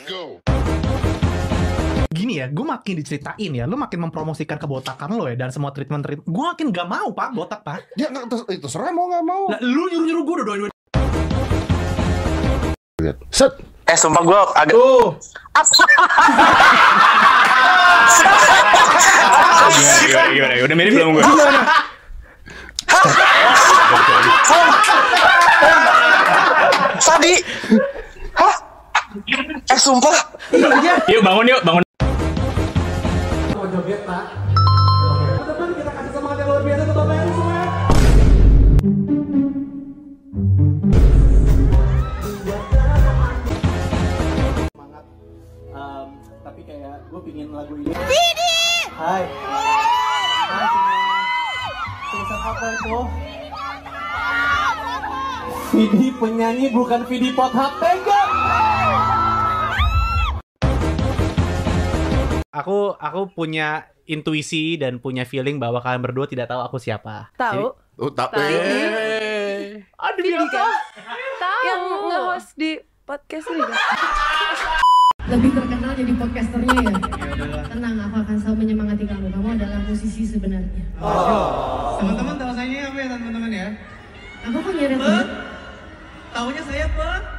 go. Gini ya, gue makin diceritain ya, lu makin mempromosikan kebotakan lo ya dan semua treatment, gue makin gak mau pak botak pak. Ya itu serah mau nggak mau. Lah, lu nyuruh gue dua-duanya. Set. Sumpah gue agak. Gimana? Udah mirip belum gue? Tadi. Hah? Sumpah. Yuk bangun. Mau joget pak. Teman kita kasih semangat yang luar biasa untuk bapak ini semua. Semangat. Tapi kayak gue pingin lagu ini. Hai semua. Tulisan apa itu? Vidi penyanyi bukan Vidi pot HP enggak? Aku punya intuisi dan punya feeling bahwa kalian berdua tidak tahu aku siapa. Tahu? Tapi. Aduh Vidi biasa. kan? Tahu. Yang nge-host di podcast ini kan? Lebih terkenal jadi podcasternya ya. Tenang, aku akan selalu menyemangati kamu. Kamu adalah musisi sebenarnya. Teman-teman tahu saya apa ya teman-teman ya? Aku kok nyeret banget. Tahunya saya